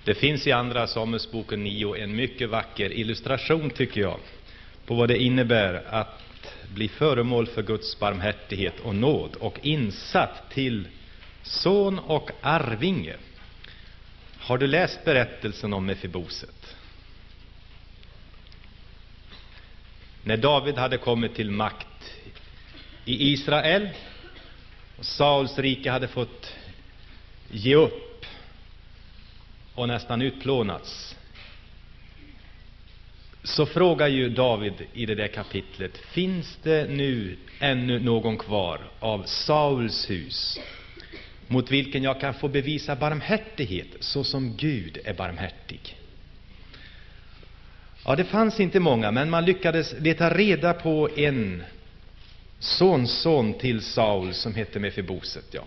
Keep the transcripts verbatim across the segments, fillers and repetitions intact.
Det finns i andra Samuelsboken nio en mycket vacker illustration, tycker jag, på vad det innebär att bli föremål för Guds barmhärtighet och nåd och insatt till son och arvinge. Har du läst berättelsen om Mefiboset? När David hade kommit till makt i Israel och Sauls rike hade fått ge upp och nästan utplånats, så frågar ju David i det där kapitlet: finns det nu ännu någon kvar av Sauls hus mot vilken jag kan få bevisa barmhärtighet så som Gud är barmhärtig? Ja, det fanns inte många, men man lyckades leta reda på en sonson till Saul som hette Mefiboset. Ja.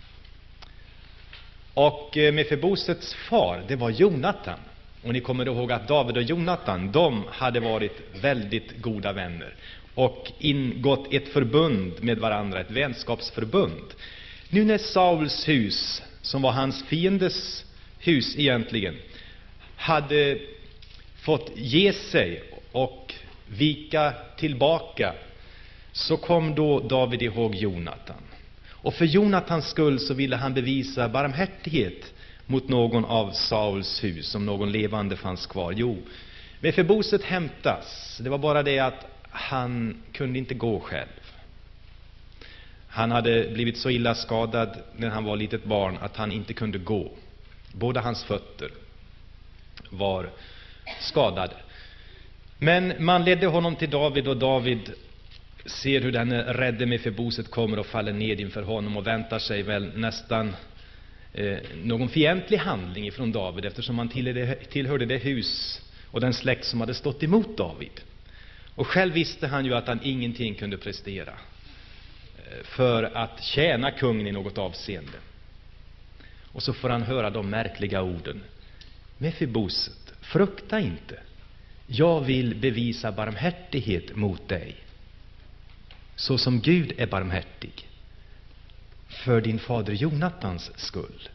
Och Mefibosets far, det var Jonatan. Och ni kommer ihåg att David och Jonatan, de hade varit väldigt goda vänner och ingått ett förbund med varandra, ett vänskapsförbund. Nu när Sauls hus, som var hans fiendes hus egentligen, hade fått ge sig och vika tillbaka, så kom då David ihåg Jonatan. Och för Jonatans skull så ville han bevisa barmhärtighet mot någon av Sauls hus, om någon levande fanns kvar. Jo, Mefiboset hämtas. Det var bara det att han kunde inte gå själv. Han hade blivit så illa skadad när han var litet barn att han inte kunde gå. Båda hans fötter var skadade. Men man ledde honom till David, och David ser hur den rädde Mefiboset kommer och faller ned inför honom och väntar sig väl nästan eh, någon fientlig handling ifrån David, eftersom han tillhörde, tillhörde det hus och den släkt som hade stått emot David. Och själv visste han ju att han ingenting kunde prestera eh, för att tjäna kungen i något avseende. Och så får han höra de märkliga orden: Mefiboset, frukta inte. Jag vill bevisa barmhärtighet mot dig, så som Gud är barmhärtig, för din fader Jonatans skull.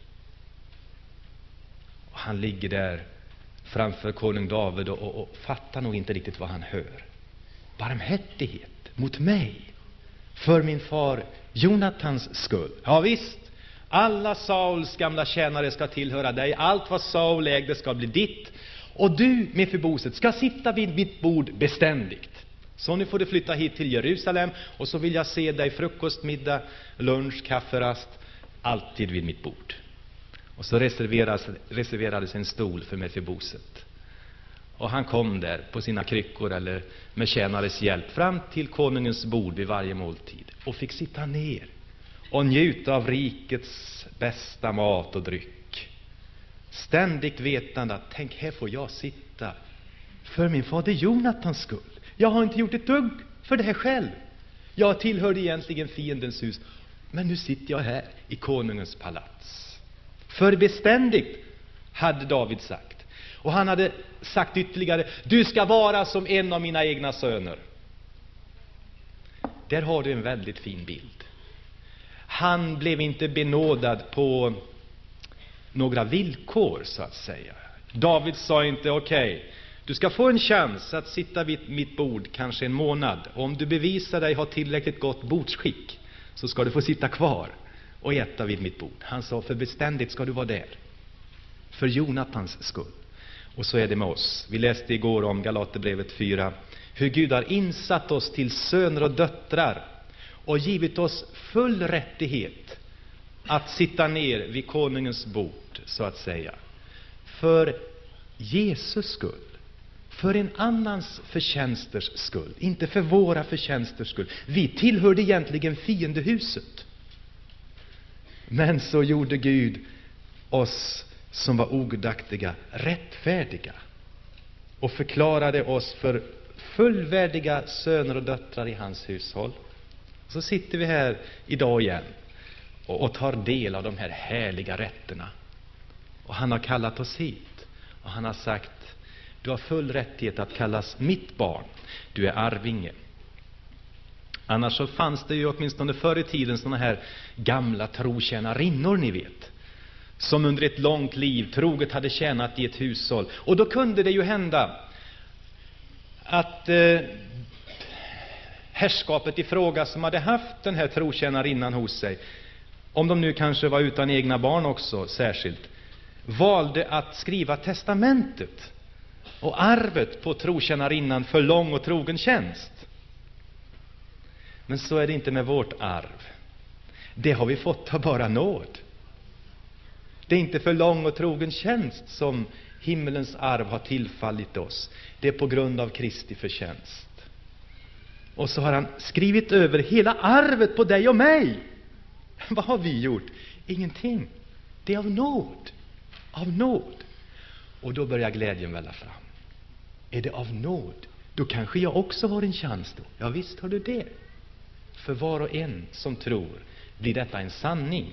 Och han ligger där framför konung David och, och, och fattar nog inte riktigt vad han hör. Barmhärtighet mot mig, för min far Jonatans skull. Ja visst, alla Sauls gamla tjänare ska tillhöra dig. Allt vad Saul ägde ska bli ditt. Och du, Mefiboset, ska sitta vid mitt bord beständigt. Så nu får du flytta hit till Jerusalem, och så vill jag se dig frukost, middag, lunch, kafferast, alltid vid mitt bord. Och så reserverades, reserverades en stol för Mefiboset. Och han kom där på sina kryckor eller med tjänares hjälp fram till konungens bord vid varje måltid och fick sitta ner och njuta av rikets bästa mat och dryck. Ständigt vetande att tänk, här får jag sitta för min fader Jonatans skull. Jag har inte gjort ett dugg för det här själv. Jag tillhörde egentligen fiendens hus, men nu sitter jag här i konungens palats. För beständigt, hade David sagt. Och han hade sagt ytterligare: du ska vara som en av mina egna söner. Där har du en väldigt fin bild. Han blev inte benådad på några villkor, så att säga. David sa inte: okej, okay, du ska få en chans att sitta vid mitt bord kanske en månad. Och om du bevisar dig ha tillräckligt gott bordsskick, så ska du få sitta kvar och äta vid mitt bord. Han sa: för beständigt ska du vara där, för Jonatans skull. Och så är det med oss. Vi läste igår om Galaterbrevet fyra, hur Gud har insatt oss till söner och döttrar och givit oss full rättighet att sitta ner vid konungens bord, så att säga, för Jesus skull, för en annans förtjänsters skull, inte för våra förtjänsters skull. Vi tillhörde egentligen fiendehuset, men så gjorde Gud oss som var ogudaktiga rättfärdiga och förklarade oss för fullvärdiga söner och döttrar i hans hushåll. Så sitter vi här idag igen och, och tar del av de här härliga rätterna. Och han har kallat oss hit, och han har sagt: du har full rättighet att kallas mitt barn. Du är arvinge. Annars så fanns det ju åtminstone förr i tiden såna här gamla trotjänarinnor, ni vet, som under ett långt liv troget hade tjänat i ett hushåll. Och då kunde det ju hända att eh, herrskapet i fråga som hade haft den här trotjänarinnan hos sig, om de nu kanske var utan egna barn också särskilt, valde att skriva testamentet och arvet på trotjänarinnan för lång och trogen tjänst. Men så är det inte med vårt arv. Det har vi fått av bara nåd. Det är inte för lång och trogen tjänst som himmelens arv har tillfallit oss. Det är på grund av Kristi förtjänst. Och så har han skrivit över hela arvet på dig och mig. Vad har vi gjort? Ingenting. Det är av nåd. Av nåd. Och då börjar glädjen välla fram. Är det av nåd? Då kanske jag också har en chans då. Ja, visst har du det. För var och en som tror blir detta en sanning.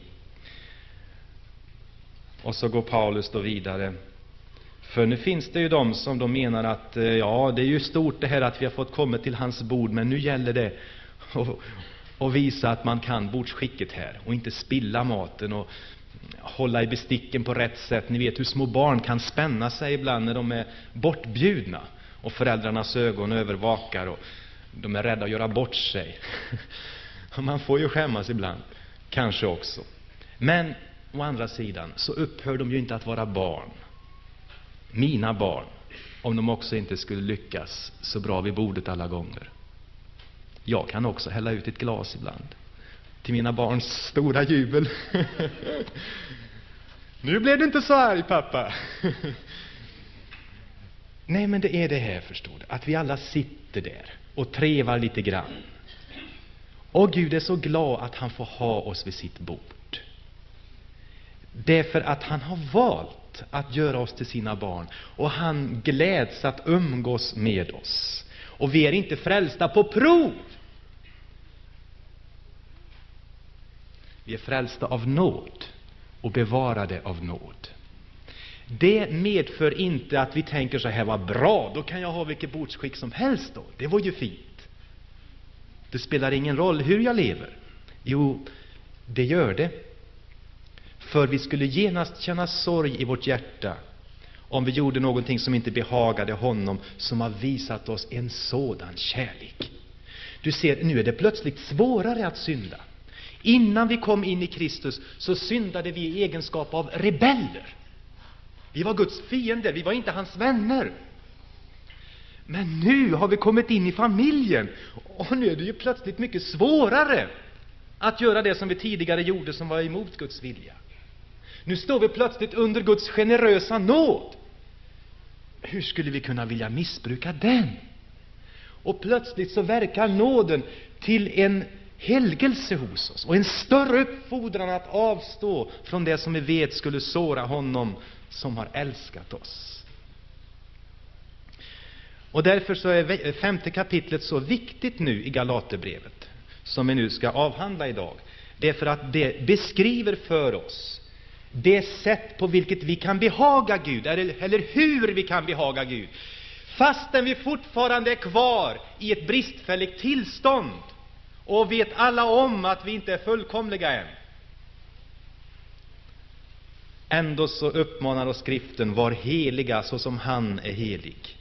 Och så går Paulus då vidare. För nu finns det ju de som då menar att ja, det är ju stort det här att vi har fått komma till hans bord, men nu gäller det att, att visa att man kan bordsskicket här och inte spilla maten och hålla i besticken på rätt sätt. Ni vet hur små barn kan spänna sig ibland när de är bortbjudna och föräldrarnas ögon övervakar och de är rädda att göra bort sig. Man får ju skämmas ibland, kanske också. Men å andra sidan så upphör de ju inte att vara barn. Mina barn, om de också inte skulle lyckas så bra vid bordet alla gånger. Jag kan också hälla ut ett glas ibland. Till mina barns stora jubel. Nu blev det inte så arg, pappa. Nej, men det är det här, förstår du. Att vi alla sitter där och trevar lite grann. Och Gud är så glad att han får ha oss vid sitt bord. Därför att han har valt att göra oss till sina barn. Och han gläds att umgås med oss. Och vi är inte frälsta på prov. Vi är frälsta av nåd och bevarade av nåd. Det medför inte att vi tänker så här, vad bra, då kan jag ha vilket bordsskick som helst då. Det var ju fint. Det spelar ingen roll hur jag lever. Jo, det gör det. För vi skulle genast känna sorg i vårt hjärta om vi gjorde någonting som inte behagade honom som har visat oss en sådan kärlek. Du ser, nu är det plötsligt svårare att synda. Innan vi kom in i Kristus så syndade vi i egenskap av rebeller. Vi var Guds fiender, vi var inte hans vänner. Men nu har vi kommit in i familjen och nu är det ju plötsligt mycket svårare att göra det som vi tidigare gjorde som var emot Guds vilja. Nu står vi plötsligt under Guds generösa nåd. Hur skulle vi kunna vilja missbruka den? Och plötsligt så verkar nåden till en helgelse hos oss och en större uppfordran att avstå från det som vi vet skulle såra honom som har älskat oss. Och därför så är femte kapitlet så viktigt nu i Galaterbrevet som vi nu ska avhandla idag. Därför att det beskriver för oss det sätt på vilket vi kan behaga Gud, eller, eller hur vi kan behaga Gud, fastän vi fortfarande är kvar i ett bristfälligt tillstånd och vet alla om att vi inte är fullkomliga än. Ändå så uppmanar oss skriften, var heliga så som han är helig.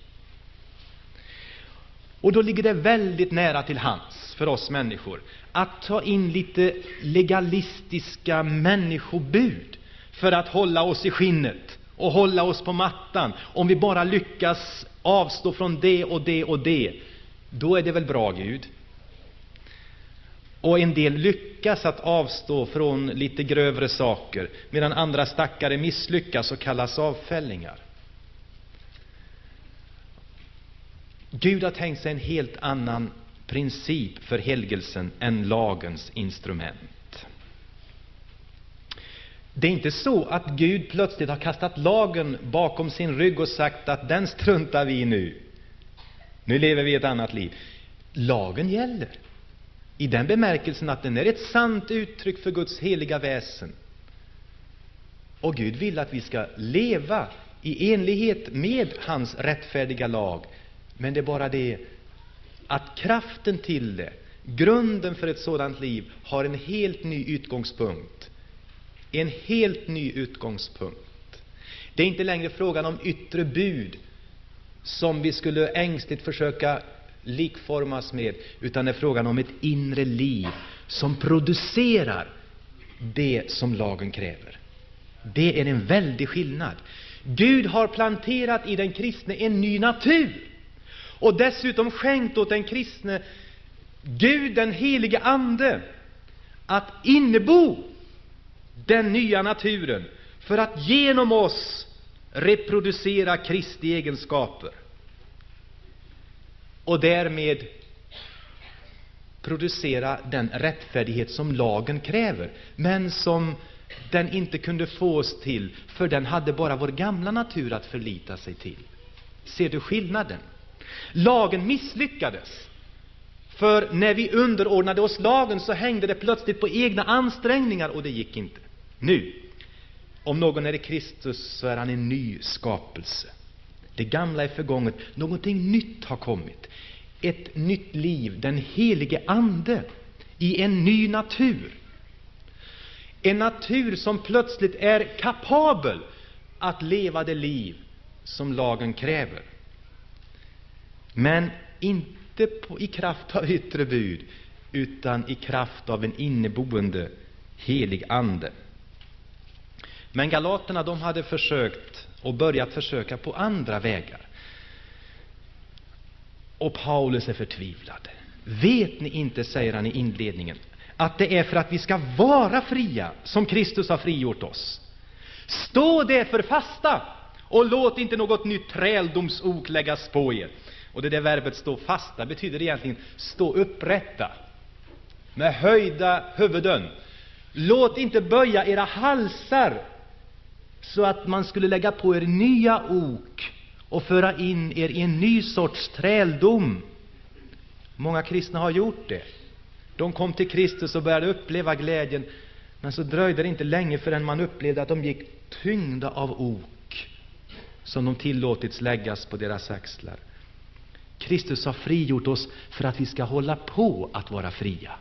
Och då ligger det väldigt nära till hands för oss människor att ta in lite legalistiska människobud för att hålla oss i skinnet och hålla oss på mattan. Om vi bara lyckas avstå från det och det och det, då är det väl bra, Gud. Och en del lyckas att avstå från lite grövre saker, medan andra stackare misslyckas och kallas avfällingar. Gud har tänkt sig en helt annan princip för helgelsen än lagens instrument. Det är inte så att Gud plötsligt har kastat lagen bakom sin rygg och sagt att den struntar vi nu. Nu lever vi ett annat liv. Lagen gäller. I den bemärkelsen att den är ett sant uttryck för Guds heliga väsen. Och Gud vill att vi ska leva i enlighet med hans rättfärdiga lag. Men det är bara det att kraften till det, grunden för ett sådant liv, har en helt ny utgångspunkt En helt ny utgångspunkt. Det är inte längre frågan om yttre bud som vi skulle ängsligt försöka likformas med, utan det är frågan om ett inre liv som producerar det som lagen kräver. Det är en väldig skillnad. Gud har planterat i den kristne en ny natur och dessutom skänkt åt den kristne Gud, den helige ande, att innebo den nya naturen för att genom oss reproducera Kristi egenskaper och därmed producera den rättfärdighet som lagen kräver, men som den inte kunde få oss till, för den hade bara vår gamla natur att förlita sig till. Ser du skillnaden? Lagen misslyckades. För när vi underordnade oss lagen så hängde det plötsligt på egna ansträngningar och det gick inte. Nu, om någon är i Kristus så är han en ny skapelse. Det gamla är förgånget, någonting nytt har kommit. Ett nytt liv, den helige ande i en ny natur. En natur som plötsligt är kapabel att leva det liv som lagen kräver. Men inte på, i kraft av yttre bud, utan i kraft av en inneboende helig ande. Men galaterna, de hade försökt och börjat försöka på andra vägar. Och Paulus är förtvivlad. Vet ni inte, säger han i inledningen, att det är för att vi ska vara fria som Kristus har frigjort oss. Stå därför fasta och låt inte något nytt träldomsok läggas på er. Och det där verbet stå fasta betyder egentligen stå upprätta med höjda huvuden. Låt inte böja era halsar så att man skulle lägga på er nya ok och föra in er i en ny sorts träldom. Många kristna har gjort det. De kom till Kristus och började uppleva glädjen, men så dröjde det inte länge förrän man upplevde att de gick tyngda av ok som de tillåtits läggas på deras axlar. Kristus har frigjort oss för att vi ska hålla på att vara fria.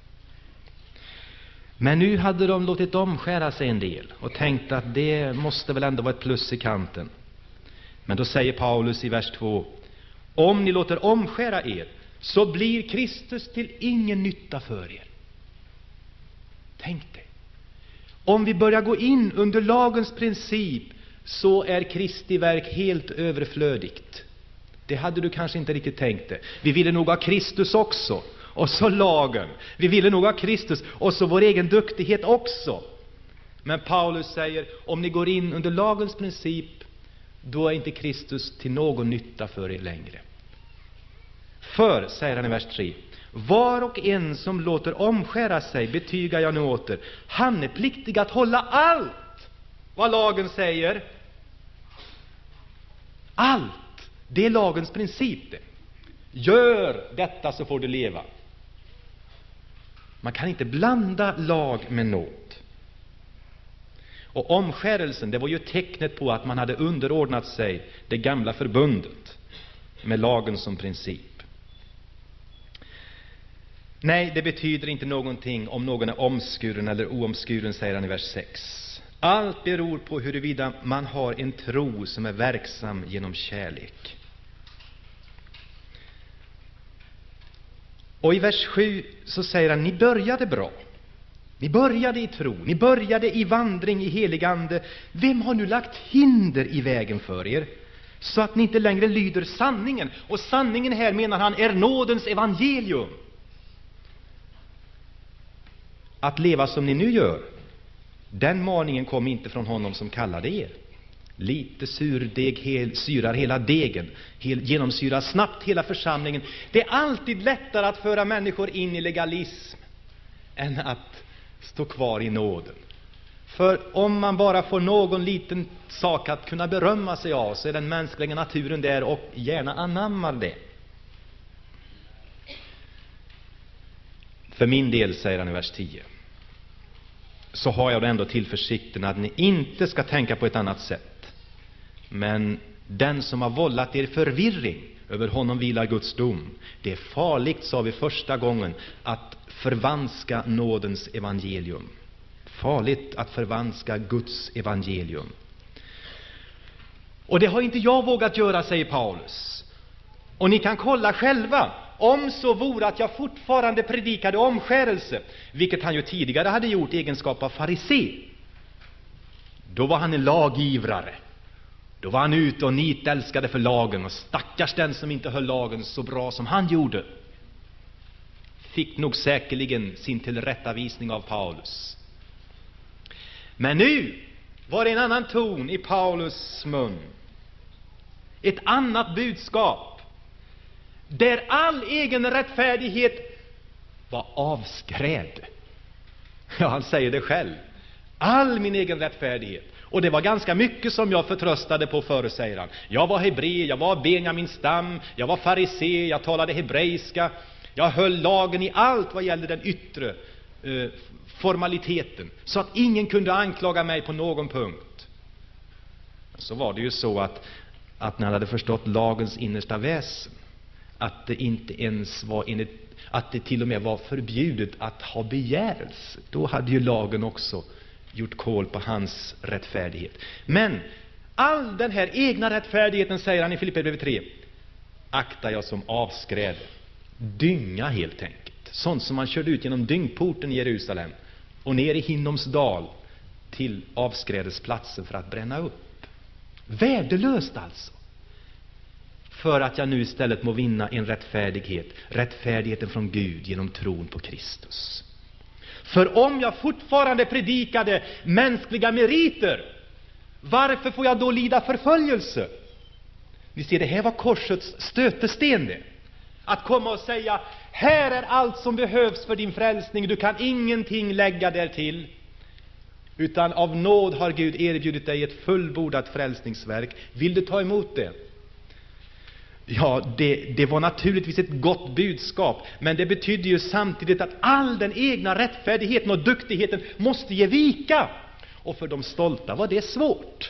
Men nu hade de låtit omskära sig en del och tänkt att det måste väl ändå vara ett plus i kanten. Men då säger Paulus i vers två: om ni låter omskära er så blir Kristus till ingen nytta för er. Tänk dig. Om vi börjar gå in under lagens princip så är Kristi verk helt överflödigt. Det hade du kanske inte riktigt tänkt det. Vi ville nog ha Kristus också. Och så lagen. Vi ville nog ha Kristus och så vår egen duktighet också. Men Paulus säger, om ni går in under lagens princip, då är inte Kristus till någon nytta för er längre. För, säger han i vers tre, var och en som låter omskära sig, betygar jag nu åter, han är pliktig att hålla allt vad lagen säger. Allt. Det är lagens princip det. Gör detta så får du leva. Man kan inte blanda lag med nåd. Och omskärelsen, det var ju tecknet på att man hade underordnat sig det gamla förbundet med lagen som princip. Nej, det betyder inte någonting om någon är omskuren eller oomskuren, säger han i vers sex. Allt beror på huruvida man har en tro som är verksam genom kärlek. Och i vers sju så säger han, ni började bra. Ni började i tro, ni började i vandring i helig ande. Vem har nu lagt hinder i vägen för er så att ni inte längre lyder sanningen? Och sanningen här, menar han, är nådens evangelium. Att leva som ni nu gör, den maningen kom inte från honom som kallade er. Lite surdeg hel, syrar hela degen, hel, genomsyrar snabbt hela församlingen. Det är alltid lättare att föra människor in i legalism än att stå kvar i nåden. För om man bara får någon liten sak att kunna berömma sig av, så är den mänskliga naturen där och gärna anammar det. För min del, säger han i vers tio, så har jag ändå tillförsikten att ni inte ska tänka på ett annat sätt. Men den som har vållat er förvirring, över honom vilar Guds dom. Det är farligt, sa vi första gången, att förvanska nådens evangelium. Farligt att förvanska Guds evangelium. Och det har inte jag vågat göra, säger Paulus. Och ni kan kolla själva. Om så vore att jag fortfarande predikade omskärelse, vilket han ju tidigare hade gjort i egenskap av farisé, då var han en lagivrare. Då var han ute och nitälskade för lagen, och stackars den som inte höll lagen så bra som han gjorde. Fick nog säkerligen sin tillrättavisning av Paulus. Men nu var det en annan ton i Paulus mun. Ett annat budskap. Där all egen rättfärdighet var avskrädd. Ja, han säger det själv. All min egen rättfärdighet. Och det var ganska mycket som jag förtröstade på förr, säger han. Jag var hebreer, jag var Benjamins stam, jag var farisé, jag talade hebreiska. Jag höll lagen i allt vad gällde den yttre eh, formaliteten, så att ingen kunde anklaga mig på någon punkt. Så var det ju så att, att när han hade förstått lagens innersta väsen, att det inte ens var enligt, att det till och med var förbjudet att ha begärelse, då hade ju lagen också gjort kål på hans rättfärdighet. Men all den här egna rättfärdigheten, säger han i Filipperbrevet tre, aktar jag som avskräd. Dynga helt enkelt. Sånt som man körde ut genom dyngporten i Jerusalem och ner i Hinnoms dal till avskrädesplatsen för att bränna upp. Värdelöst alltså. För att jag nu istället må vinna en rättfärdighet. Rättfärdigheten från Gud genom tron på Kristus. För om jag fortfarande predikade mänskliga meriter, varför får jag då lida förföljelse? Ni ser, det här var korsets stötesten det. Att komma och säga, här är allt som behövs för din frälsning, du kan ingenting lägga där till. Utan av nåd har Gud erbjudit dig ett fullbordat frälsningsverk. Vill du ta emot det? Ja, det, det var naturligtvis ett gott budskap, men det betydde ju samtidigt att all den egna rättfärdigheten och duktigheten måste ge vika. Och för de stolta var det svårt.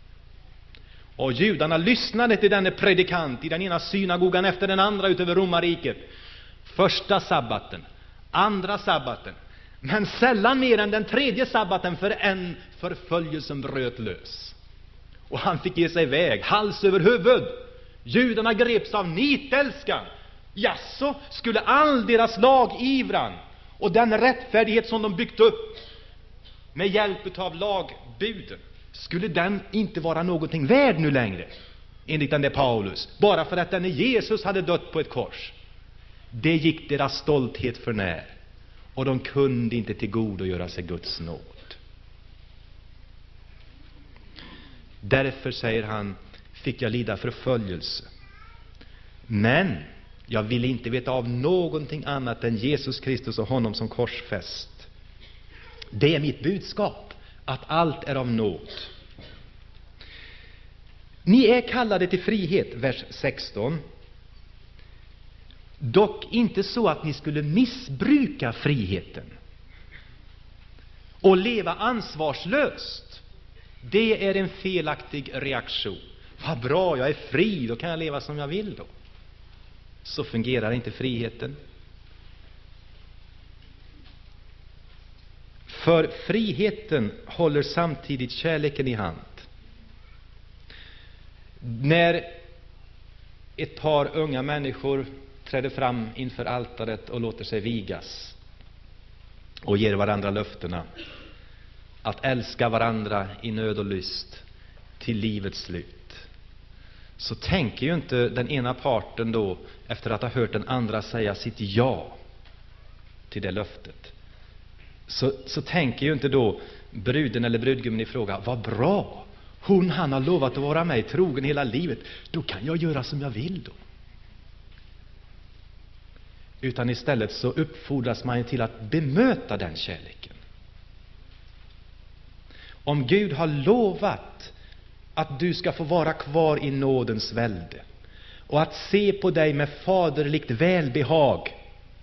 Och judarna lyssnade till denne predikant i den ena synagogan efter den andra utöver Romarriket. Första sabbaten, andra sabbaten, men sällan mer än den tredje sabbaten, för en förföljelsen bröt lös. Och han fick ge sig iväg, hals över huvud. Judarna greps av nitälskan. Jaså, skulle all deras lagivran och den rättfärdighet som de byggt upp med hjälp av lagbuden, skulle den inte vara någonting värd nu längre, enligt den där Paulus, bara för att denne Jesus hade dött på ett kors? Det gick deras stolthet för när, och de kunde inte tillgodogöra sig Guds nåd. Därför, säger han, fick jag lida förföljelse. Men jag ville inte veta av någonting annat än Jesus Kristus och honom som korsfäst. Det är mitt budskap, att allt är av nåd. Ni är kallade till frihet, vers sexton. Dock inte så att ni skulle missbruka friheten och leva ansvarslöst. Det är en felaktig reaktion. Vad bra, jag är fri, då kan jag leva som jag vill då. Så fungerar inte friheten. För friheten håller samtidigt kärleken i hand. När ett par unga människor träder fram inför altaret och låter sig vigas och ger varandra löftena att älska varandra i nöd och lyst till livets slut, så tänker ju inte den ena parten då, efter att ha hört den andra säga sitt ja till det löftet, så, så tänker ju inte då bruden eller brudgummen i fråga, vad bra, hon han har lovat att vara mig trogen hela livet, då kan jag göra som jag vill då. Utan istället så uppfordras man till att bemöta den kärleken. Om Gud har lovat att du ska få vara kvar i nådens välde och att se på dig med faderligt välbehag,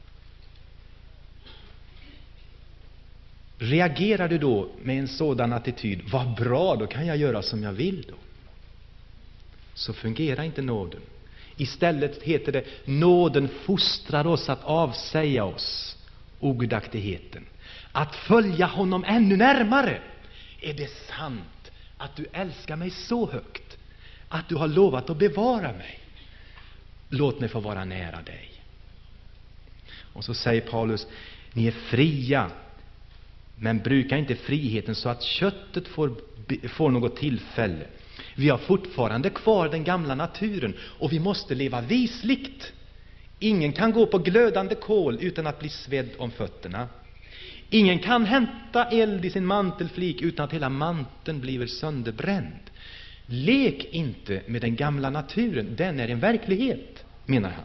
reagerar du då med en sådan attityd, vad bra, då kan jag göra som jag vill då, så fungerar inte nåden. Istället heter det, nåden fostrar oss att avsäga oss ogudaktigheten, att följa honom ännu närmare. Är det sant att du älskar mig så högt att du har lovat att bevara mig? Låt mig få vara nära dig. Och så säger Paulus, ni är fria, men brukar inte friheten så att köttet får, får något tillfälle. Vi har fortfarande kvar den gamla naturen och vi måste leva visligt. Ingen kan gå på glödande kol utan att bli svedd om fötterna. Ingen kan hämta eld i sin mantelflik utan att hela manteln blir sönderbränd. Lek inte med den gamla naturen, den är en verklighet, menar han.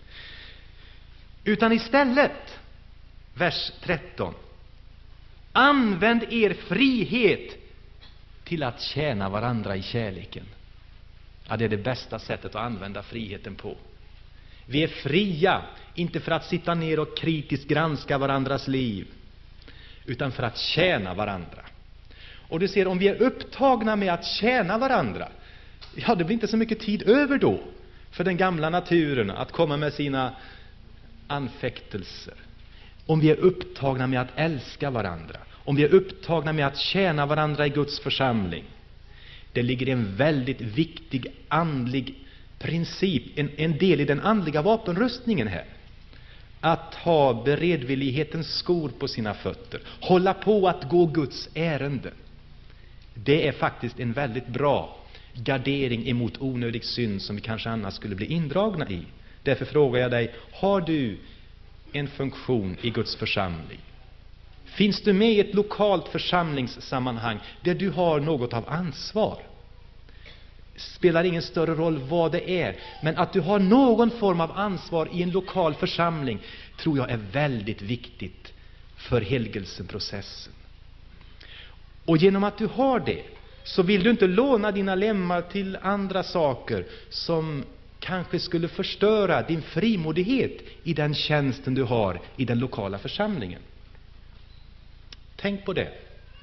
Utan istället, vers tretton, använd er frihet till att tjäna varandra i kärleken. Ja, det är det bästa sättet att använda friheten på. Vi är fria, inte för att sitta ner och kritiskt granska varandras liv, utan för att tjäna varandra. Och du ser, om vi är upptagna med att tjäna varandra, ja, det blir inte så mycket tid över då för den gamla naturen att komma med sina anfäktelser. Om vi är upptagna med att älska varandra, om vi är upptagna med att tjäna varandra i Guds församling, det ligger en väldigt viktig andlig princip, en, en del i den andliga vapenrustningen här. Att ha beredvillighetens skor på sina fötter, hålla på att gå Guds ärende. Det är faktiskt en väldigt bra gardering emot onödig synd som vi kanske annars skulle bli indragna i. Därför frågar jag dig, har du en funktion i Guds församling? Finns du med i ett lokalt församlingssammanhang där du har något av ansvar? Spelar ingen större roll vad det är, men att du har någon form av ansvar i en lokal församling tror jag är väldigt viktigt för helgelseprocessen. Och genom att du har det så vill du inte låna dina lemmar till andra saker som kanske skulle förstöra din frimodighet i den tjänsten du har i den lokala församlingen. Tänk på det.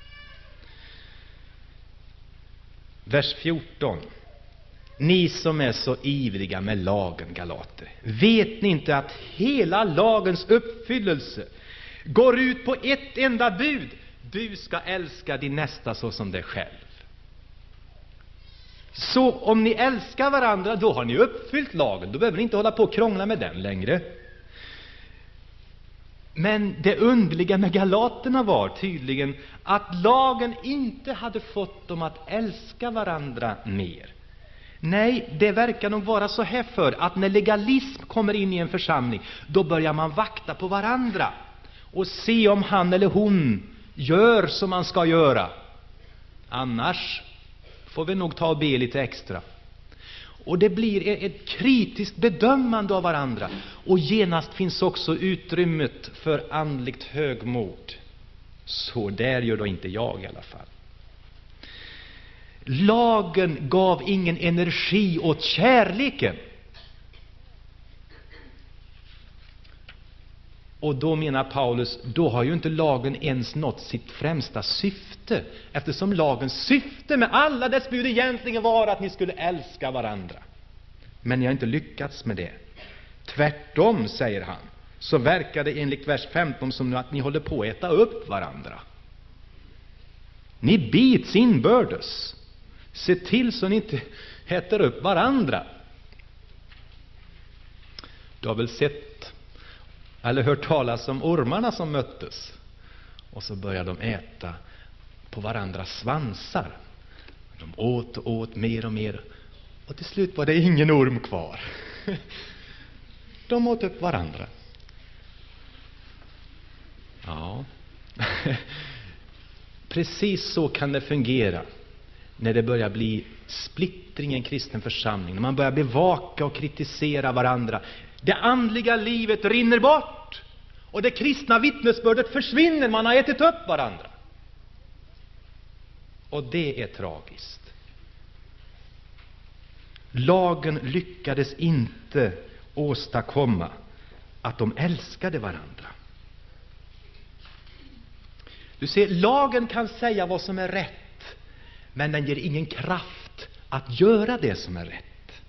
Vers fjorton. Ni som är så ivriga med lagen, galater, vet ni inte att hela lagens uppfyllelse går ut på ett enda bud? Du ska älska din nästa så som dig själv. Så om ni älskar varandra, då har ni uppfyllt lagen. Då behöver ni inte hålla på och krångla med den längre. Men det underliga med galaterna var tydligen att lagen inte hade fått dem att älska varandra mer. Nej, det verkar nog vara så här för att när legalism kommer in i en församling, då börjar man vakta på varandra och se om han eller hon gör som man ska göra. Annars får vi nog ta och be lite extra. Och det blir ett kritiskt bedömande av varandra. Och genast finns också utrymmet för andligt högmod. Så där gör då inte jag i alla fall. Lagen gav ingen energi åt kärleken. Och då menar Paulus, då har ju inte lagen ens nått sitt främsta syfte. Eftersom lagens syfte med alla dess bud egentligen var att ni skulle älska varandra. Men ni har inte lyckats med det. Tvärtom, säger han, så verkar det enligt vers femton som att ni håller på att äta upp varandra. Ni bits inbördes. Se till så ni inte äter upp varandra. Du har väl sett eller hört talas om ormarna som möttes. Och så började de äta på varandras svansar. De åt och åt mer och mer. Och till slut var det ingen orm kvar. De åt upp varandra. Ja. Precis så kan det fungera när det börjar bli splittring i en kristen församling. När man börjar bevaka och kritisera varandra. Det andliga livet rinner bort. Och det kristna vittnesbördet försvinner. Man har ätit upp varandra. Och det är tragiskt. Lagen lyckades inte åstadkomma att de älskade varandra. Du ser, lagen kan säga vad som är rätt, men den ger ingen kraft att göra det som är rätt.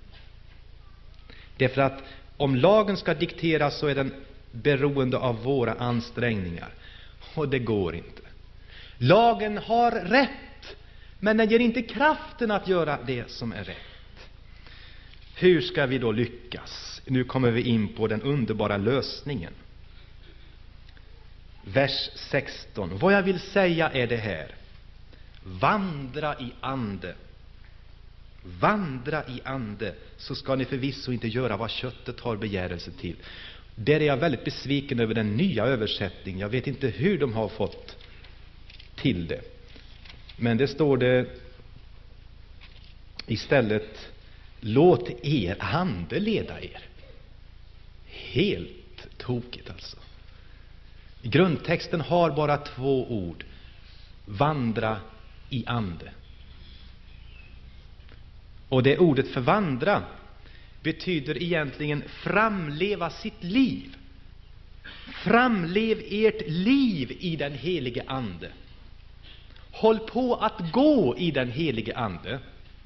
Därför att om lagen ska dikteras så är den beroende av våra ansträngningar. Och det går inte. Lagen har rätt, men den ger inte kraften att göra det som är rätt. Hur ska vi då lyckas? Nu kommer vi in på den underbara lösningen. Vers sexton. Vad jag vill säga är det här. Vandra i ande. Vandra i ande, så ska ni förvisso inte göra vad köttet har begärelse till. Där är jag väldigt besviken över den nya översättningen. Jag vet inte hur de har fått till det. Men det står det istället: låt er ande leda er. Helt tokigt alltså. Grundtexten har bara två ord. Vandra i ande. Och det ordet för vandra betyder egentligen framleva sitt liv. Framlev ert liv i den helige ande. Håll på att gå i den helige ande.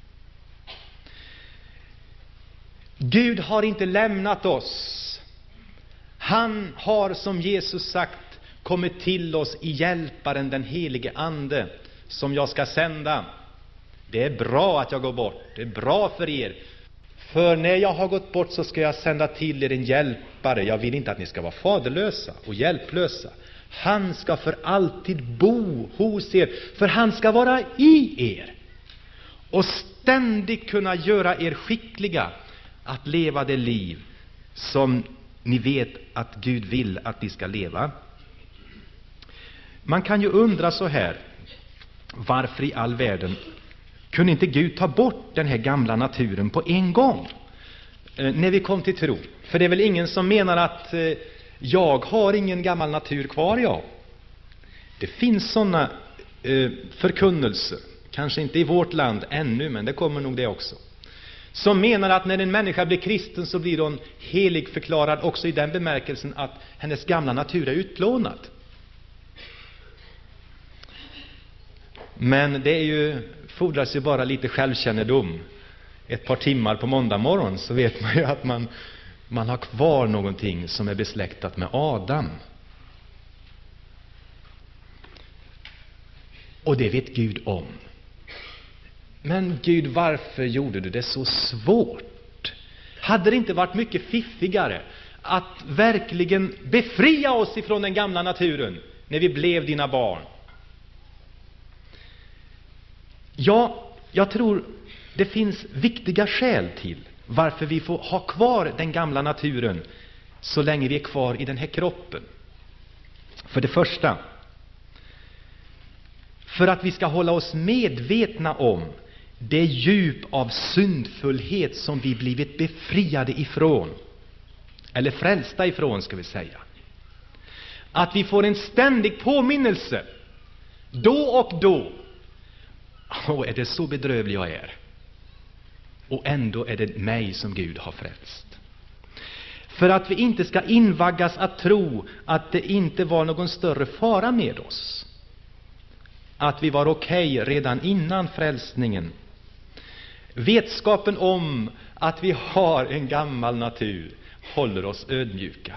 Gud har inte lämnat oss. Han har, som Jesus sagt, kommit till oss i hjälparen, den helige ande, som jag ska sända. Det är bra att jag går bort. Det är bra för er. För när jag har gått bort så ska jag sända till er en hjälpare. Jag vill inte att ni ska vara faderlösa och hjälplösa. Han ska för alltid bo hos er. För han ska vara i er. Och ständigt kunna göra er skickliga att leva det liv som ni vet att Gud vill att ni ska leva. Man kan ju undra så här. Varför i all världen kunde inte Gud ta bort den här gamla naturen på en gång eh, när vi kom till tro? För det är väl ingen som menar att eh, jag har ingen gammal natur kvar, ja. Det finns sådana eh, förkunnelser, kanske inte i vårt land ännu, men det kommer nog det också, som menar att när en människa blir kristen så blir hon helig förklarad också i den bemärkelsen att hennes gamla natur är utplånad. Men det är ju, fordras ju bara lite självkännedom. Ett par timmar på måndag morgon så vet man ju att man, man har kvar någonting som är besläktat med Adam. Och det vet Gud om. Men Gud, varför gjorde du det så svårt? Hade det inte varit mycket fiffigare att verkligen befria oss ifrån den gamla naturen när vi blev dina barn? Ja, jag tror det finns viktiga skäl till varför vi får ha kvar den gamla naturen så länge vi är kvar i den här kroppen. För det första, för att vi ska hålla oss medvetna om det djup av syndfullhet som vi blivit befriade ifrån, eller frälsta ifrån ska vi säga. Att vi får en ständig påminnelse då och då. Åh, är det så bedrövlig jag är? Och ändå är det mig som Gud har frälst. För att vi inte ska invaggas att tro att det inte var någon större fara med oss. Att vi var okej redan innan frälsningen. Vetskapen om att vi har en gammal natur håller oss ödmjuka.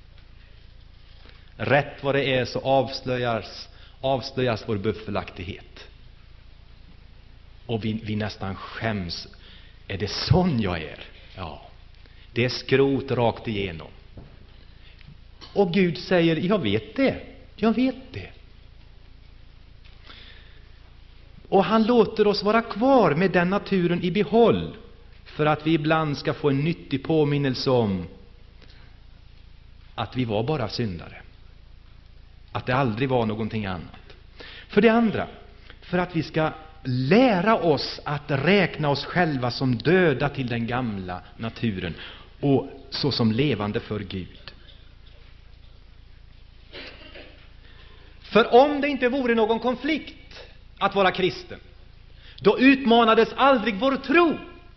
Rätt vad det är så avslöjas, avslöjas vår buffelaktighet. Och vi, vi nästan skäms. Är det sån jag är? Ja. Det är skrot rakt igenom. Och Gud säger, jag vet det. Jag vet det. Och han låter oss vara kvar med den naturen i behåll. För att vi ibland ska få en nyttig påminnelse om att vi var bara syndare. Att det aldrig var någonting annat. För det andra, för att vi ska lära oss att räkna oss själva som döda till den gamla naturen och så som levande för Gud. För om det inte vore någon konflikt att vara kristen, då utmanades aldrig vår tro.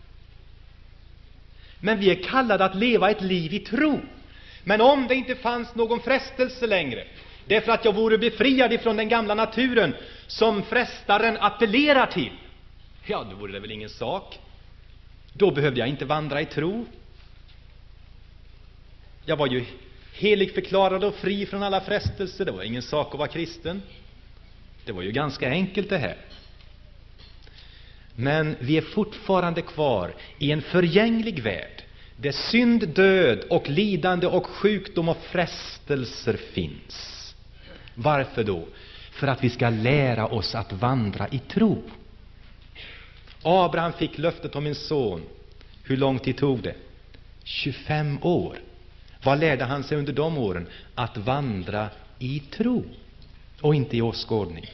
Men vi är kallade att leva ett liv i tro. Men om det inte fanns någon frestelse längre, därför att jag vore befriad ifrån den gamla naturen som frestaren appellerar till, ja, då vore det väl ingen sak. Då behövde jag inte vandra i tro. Jag var ju helig förklarad och fri från alla frestelser. Det var ingen sak att vara kristen. Det var ju ganska enkelt det här. Men vi är fortfarande kvar i en förgänglig värld, där synd, död och lidande och sjukdom och frestelser finns. Varför då? För att vi ska lära oss att vandra i tro. Abraham fick löftet om en son. Hur lång tid tog det? tjugofem år. Vad lärde han sig under de åren? Att vandra i tro och inte i åskådning.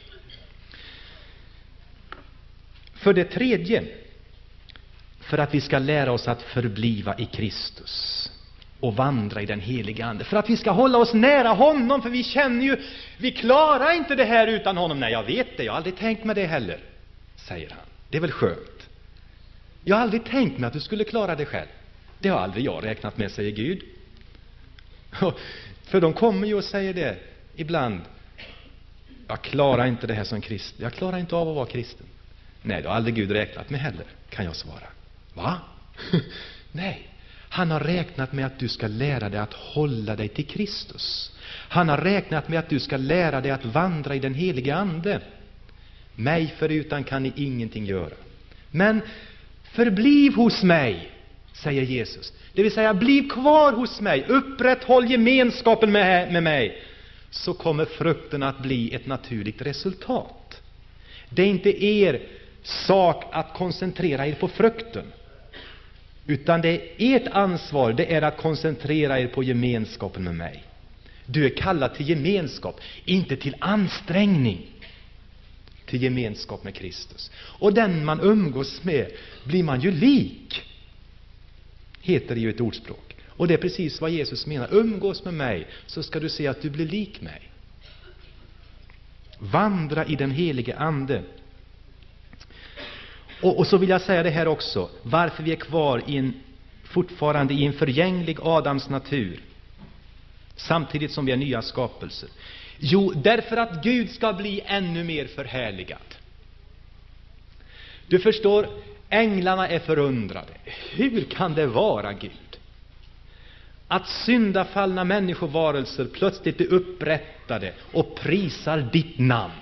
För det tredje, för att vi ska lära oss att förbliva i Kristus och vandra i den heliga ande. För att vi ska hålla oss nära honom, för vi känner ju, vi klarar inte det här utan honom. Nej, jag vet det, jag har aldrig tänkt med det heller, säger han. Det är väl skönt. Jag har aldrig tänkt mig att du skulle klara det själv. Det har aldrig jag räknat med, säger Gud. För de kommer ju och säger det ibland. Jag klarar inte det här som kristen. Jag klarar inte av att vara kristen. Nej, det har aldrig Gud räknat med heller, kan jag svara. Va? Nej, han har räknat med att du ska lära dig att hålla dig till Kristus. Han har räknat med att du ska lära dig att vandra i den heliga ande. Mig förutan kan ni ingenting göra. Men förbliv hos mig, säger Jesus. Det vill säga, bliv kvar hos mig. Upprätthåll gemenskapen med, med mig. Så kommer frukten att bli ett naturligt resultat. Det är inte er sak att koncentrera er på frukten. Utan det är ert ansvar, det är att koncentrera er på gemenskapen med mig. Du är kallad till gemenskap, inte till ansträngning. Till gemenskap med Kristus. Och den man umgås med blir man ju lik, heter det ju ett ordspråk. Och det är precis vad Jesus menar. Umgås med mig så ska du se att du blir lik mig. Vandra i den helige ande. Och, och så vill jag säga det här också. Varför vi är kvar i en, fortfarande i en förgänglig Adams natur. Samtidigt som vi är nya skapelser. Jo, därför att Gud ska bli ännu mer förhärligad. Du förstår, änglarna är förundrade. Hur kan det vara, Gud, att syndafallna människovarelser plötsligt är upprättade och prisar ditt namn?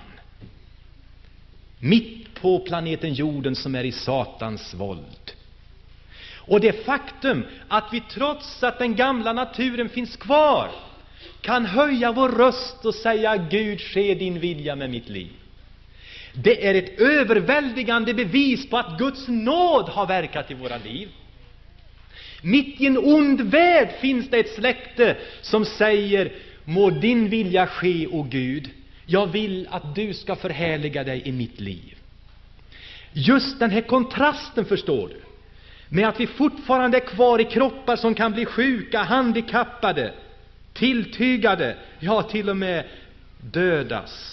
Mitt på planeten jorden som är i Satans våld. Och det faktum att vi trots att den gamla naturen finns kvar kan höja vår röst och säga: Gud, ske din vilja med mitt liv. Det är ett överväldigande bevis på att Guds nåd har verkat i våra liv. Mitt i en ond värld finns det ett släkte som säger: må din vilja ske, o Gud. Jag vill att du ska förhärliga dig i mitt liv. Just den här kontrasten, förstår du, med att vi fortfarande är kvar i kroppar som kan bli sjuka, handikappade, tilltygade, ja till och med dödas.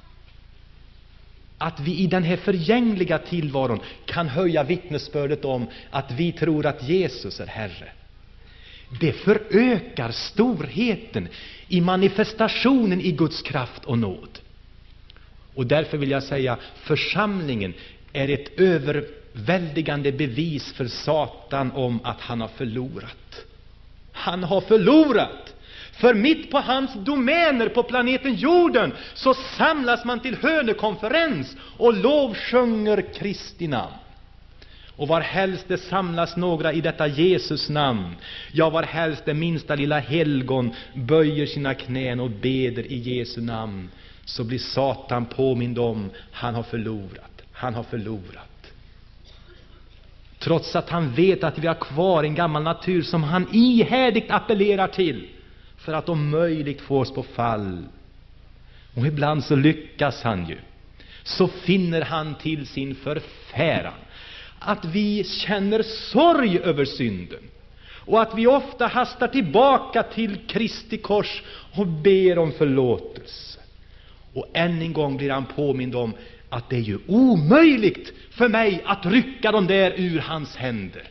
Att vi i den här förgängliga tillvaron kan höja vittnesbördet om att vi tror att Jesus är Herre. Det förökar storheten i manifestationen i Guds kraft och nåd. Och därför vill jag säga, församlingen är ett överväldigande bevis för Satan om att han har förlorat. Han har förlorat. För mitt på hans domäner på planeten jorden så samlas man till hörnekonferens och lovsjunger Kristi namn. Och var helst det samlas några i detta Jesus namn, ja var helst det minsta lilla helgon böjer sina knän och beder i Jesu namn, så blir Satan påmind om han har förlorat. Han har förlorat. Trots att han vet att vi har kvar en gammal natur som han ihärdigt appellerar till för att om möjligt få oss på fall. Och ibland så lyckas han ju. Så finner han till sin förfäran att vi känner sorg över synden. Och att vi ofta hastar tillbaka till Kristi kors och ber om förlåtelse. Och än en gång blir han påmind om att det är ju omöjligt för mig att rycka dem där ur hans händer.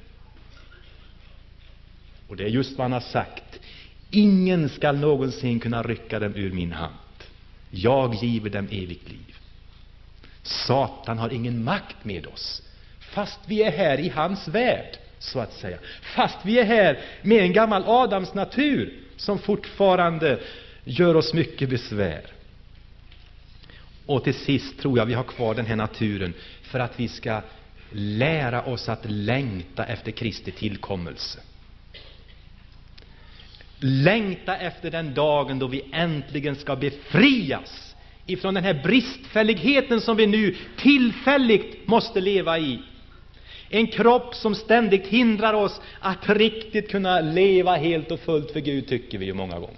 Och det är just vad han har sagt. Ingen skall någonsin kunna rycka dem ur min hand. Jag giver dem evigt liv. Satan har ingen makt med oss, fast vi är här i hans värld. så att säga. Fast vi är här med en gammal Adams natur som fortfarande gör oss mycket besvär. Och till sist tror jag vi har kvar den här naturen för att vi ska lära oss att längta efter Kristi tillkommelse. Längta efter den dagen då vi äntligen ska befrias ifrån den här bristfälligheten som vi nu tillfälligt måste leva i. En kropp som ständigt hindrar oss att riktigt kunna leva helt och fullt för Gud, tycker vi ju många gånger.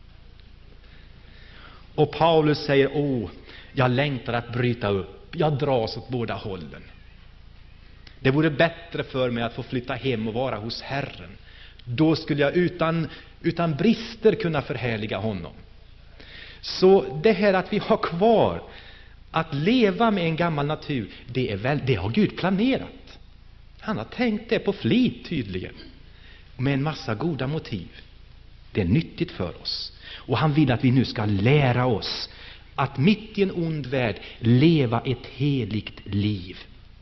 Och Paulus säger, åh, jag längtar att bryta upp. Jag dras åt båda hållen. Det vore bättre för mig att få flytta hem och vara hos Herren. Då skulle jag utan, utan brister kunna förhärliga honom. Så det här att vi har kvar att leva med en gammal natur, det, är väl, det har Gud planerat. Han har tänkt det på flit tydligen. Med en massa goda motiv. Det är nyttigt för oss. Och han vill att vi nu ska lära oss att mitt i en ond värld leva ett heligt liv.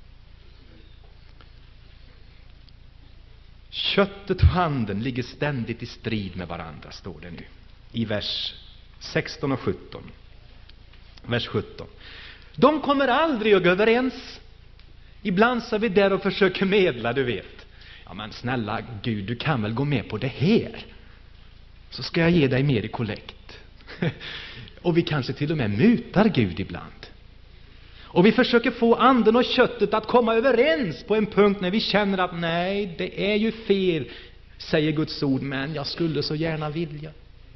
Köttet och anden ligger ständigt i strid med varandra, står det nu. I vers sexton och sjutton. Vers sjutton. De kommer aldrig att gå överens. Ibland så är vi där och försöker medla, du vet. Ja, men snälla Gud, du kan väl gå med på det här? Så ska jag ge dig mer i kollekt. Och vi kanske till och med mutar Gud ibland. Och vi försöker få anden och köttet att komma överens på en punkt när vi känner att nej, det är ju fel, säger Guds ord, men jag skulle så gärna vilja.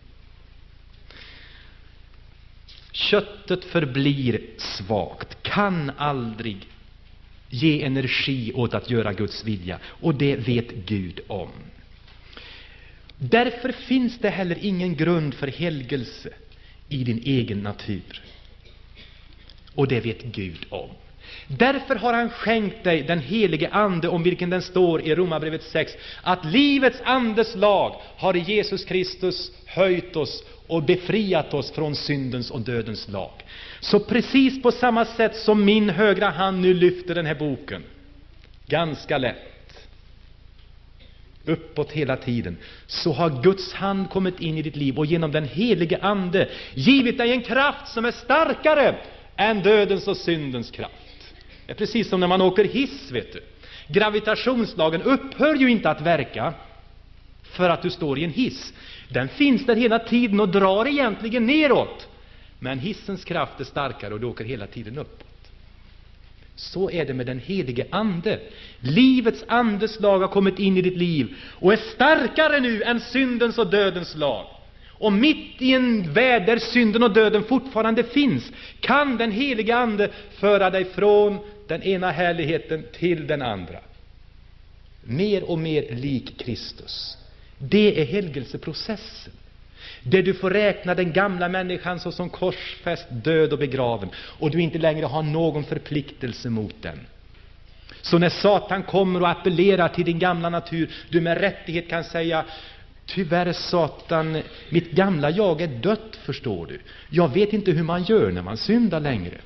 Köttet förblir svagt, kan aldrig ge energi åt att göra Guds vilja, och det vet Gud om. Därför finns det heller ingen grund för helgelse i din egen natur. Och det vet Gud om. Därför har han skänkt dig den helige ande, om vilken den står i Romarbrevet sex, att livets andes lag har i Jesus Kristus höjt oss och befriat oss från syndens och dödens lag. Så precis på samma sätt som min högra hand nu lyfter den här boken, ganska lätt, uppåt hela tiden, så har Guds hand kommit in i ditt liv och genom den helige ande givit dig en kraft som är starkare än dödens och syndens kraft. Det är precis som när man åker hiss, vet du. Gravitationslagen upphör ju inte att verka för att du står i en hiss. Den finns där hela tiden och drar egentligen neråt. Men hissens kraft är starkare och du åker hela tiden uppåt. Så är det med den helige ande. Livets andes lag har kommit in i ditt liv och är starkare nu än syndens och dödens lag. Och mitt i en värld där synden och döden fortfarande finns, kan den helige ande föra dig från den ena härligheten till den andra. Mer och mer lik Kristus. Det är helgelseprocessen. Där du får räkna den gamla människan så som korsfäst, död och begraven. Och du inte längre har någon förpliktelse mot den. Så när Satan kommer och appellerar till din gamla natur, du med rättighet kan säga: tyvärr Satan, mitt gamla jag är dött, förstår du. Jag vet inte hur man gör när man syndar längre.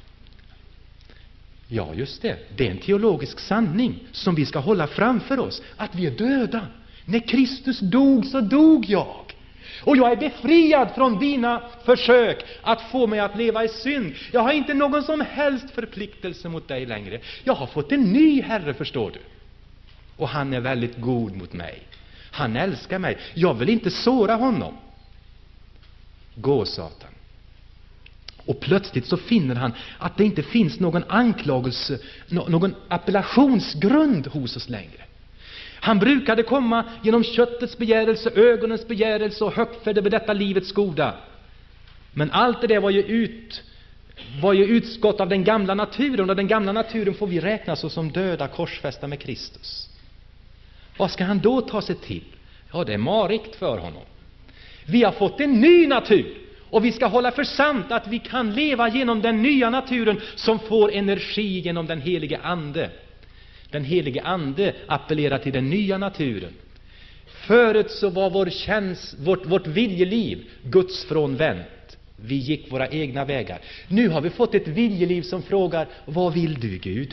Ja, just det. Det är en teologisk sanning som vi ska hålla framför oss. Att vi är döda. När Kristus dog så dog jag. Och jag är befriad från dina försök att få mig att leva i synd. Jag har inte någon som helst förpliktelse mot dig längre. Jag har fått en ny Herre, förstår du. Och han är väldigt god mot mig. Han älskar mig. Jag vill inte såra honom. Gå, Satan. Och plötsligt så finner han att det inte finns någon anklagelse, någon appellationsgrund hos oss längre. Han brukade komma genom köttets begärelse, ögonens begärelse och högtfärd över detta livets goda. Men allt det där var ju, ut, var ju utskott av den gamla naturen, och den gamla naturen får vi räkna så som döda korsfästa med Kristus. Vad ska han då ta sig till? Ja, det är marigt för honom. Vi har fått en ny natur, och vi ska hålla för sant att vi kan leva genom den nya naturen som får energi genom den helige ande. Den helige ande appellerar till den nya naturen. Förut så var vår käns, vårt, vårt viljeliv Guds frånvänt. Vi gick våra egna vägar. Nu har vi fått ett viljeliv som frågar: vad vill du, Gud?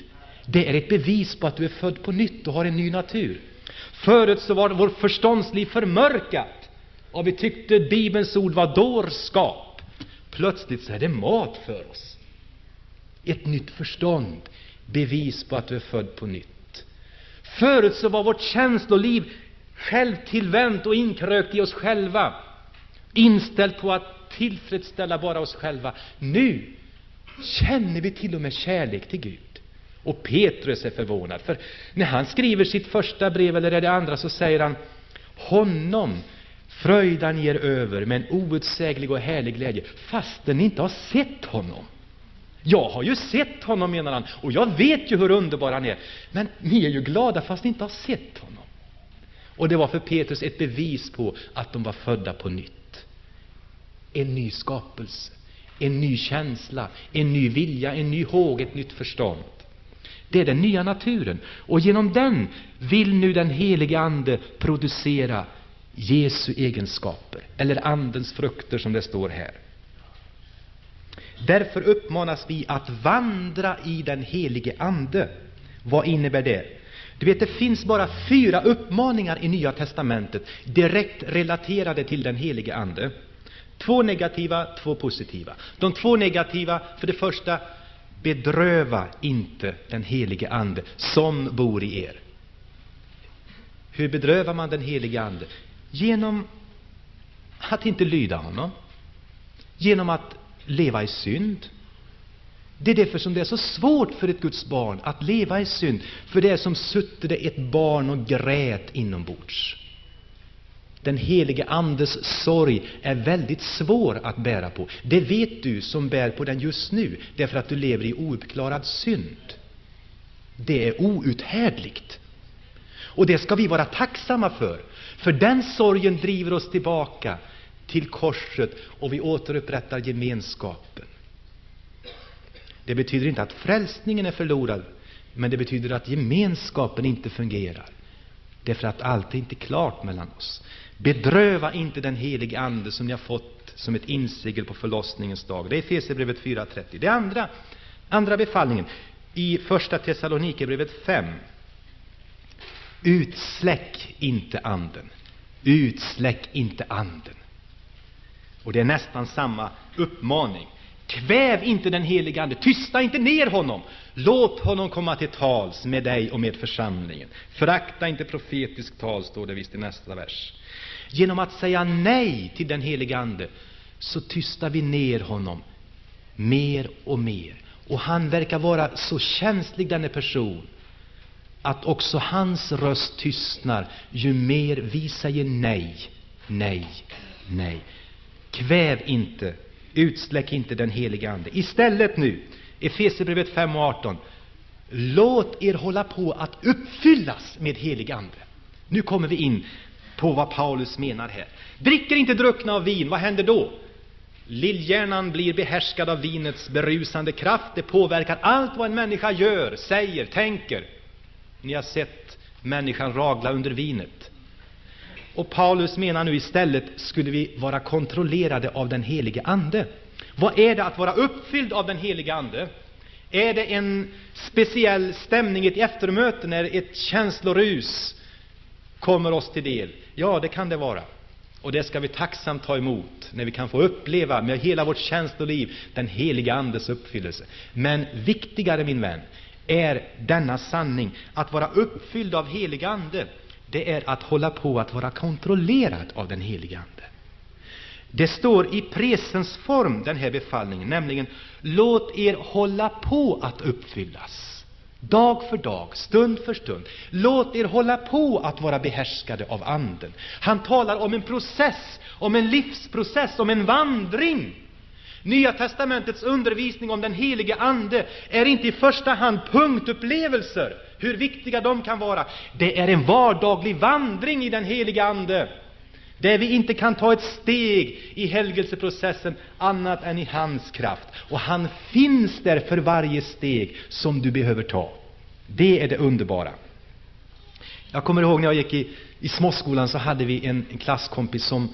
Det är ett bevis på att du är född på nytt och har en ny natur. Förut så var vår förståndsliv förmörkat och vi tyckte Bibelns ord var dårskap. Plötsligt så är det mat för oss. Ett nytt förstånd, bevis på att du är född på nytt. Förut så var vårt känsloliv självtillvänt och inkrökt i oss själva, inställt på att tillfredsställa bara oss själva. Nu känner vi till och med kärlek till Gud. Och Petrus är förvånad, för när han skriver sitt första brev eller det andra så säger han: honom fröjdan ger över med en outsäglig och härlig glädje, fastän ni inte har sett honom. Jag har ju sett honom, menar han, och jag vet ju hur underbar han är. Men ni är ju glada fast ni inte har sett honom. Och det var för Petrus ett bevis på att de var födda på nytt. En ny skapelse, en ny känsla, en ny vilja, en ny håg, ett nytt förstånd. Det är den nya naturen. Och genom den vill nu den helige ande producera Jesu egenskaper, eller andens frukter som det står här. Därför uppmanas vi att vandra i den helige ande. Vad innebär det? Du vet, det finns bara fyra uppmaningar i Nya testamentet direkt relaterade till den helige ande. Två negativa, två positiva. De två negativa, för det första: bedröva inte den helige ande som bor i er. Hur bedrövar man den helige ande? Genom att inte lyda honom. Genom att leva i synd. Det är därför som det är så svårt för ett Guds barn att leva i synd. För det är som sutte det ett barn och grät inombords. Den helige andes sorg är väldigt svår att bära på. Det vet du som bär på den just nu, därför att du lever i ouppklarad synd. Det är outhärdligt. Och det ska vi vara tacksamma för. För den sorgen driver oss tillbaka till korset och vi återupprättar gemenskapen. Det betyder inte att frälsningen är förlorad, men det betyder att gemenskapen inte fungerar. Därför att allt är inte klart mellan oss. Bedröva inte den helige ande som ni har fått som ett insegel på förlossningens dag. Det är Efesierbrevet fyra trettio. Det andra, andra befallningen i första Thessalonikerbrevet fem. Utsläck inte anden. Utsläck inte anden. Och det är nästan samma uppmaning. Kväv inte den helige ande. Tysta inte ner honom. Låt honom komma till tals med dig och med församlingen. Förakta inte profetisk tal, står det visst i nästa vers. Genom att säga nej till den helige ande så tystar vi ner honom mer och mer. Och han verkar vara så känslig, denna person, att också hans röst tystnar ju mer vi säger nej, nej, nej. Kväv inte, utsläck inte den helige ande. Istället nu, Efesierbrevet fem och arton. Låt er hålla på att uppfyllas med helig ande. Nu kommer vi in på vad Paulus menar här. Dricker inte druckna av vin, vad händer då? Lillhjärnan blir behärskad av vinets berusande kraft. Det påverkar allt vad en människa gör, säger, tänker. Ni har sett människan ragla under vinet. Och Paulus menar nu istället skulle vi vara kontrollerade av den helige ande. Vad är det att vara uppfylld av den helige ande? Är det en speciell stämning i ett eftermöte när ett känslorus kommer oss till del? Ja, det kan det vara. Och det ska vi tacksamt ta emot när vi kan få uppleva med hela vårt känsloliv den heliga andes uppfyllelse. Men viktigare, min vän, är denna sanning att vara uppfylld av helig ande. Det är att hålla på att vara kontrollerad av den heliga ande. Det står i presens form, den här befallningen, nämligen låt er hålla på att uppfyllas. Dag för dag, stund för stund. Låt er hålla på att vara behärskade av anden. Han talar om en process, om en livsprocess, om en vandring. Nya testamentets undervisning om den helige ande är inte i första hand punktupplevelser, hur viktiga de kan vara. Det är en vardaglig vandring i den helige ande, där vi inte kan ta ett steg i helgelseprocessen annat än i hans kraft. Och han finns där för varje steg som du behöver ta. Det är det underbara. Jag kommer ihåg när jag gick i, i småskolan, så hade vi en, en klasskompis som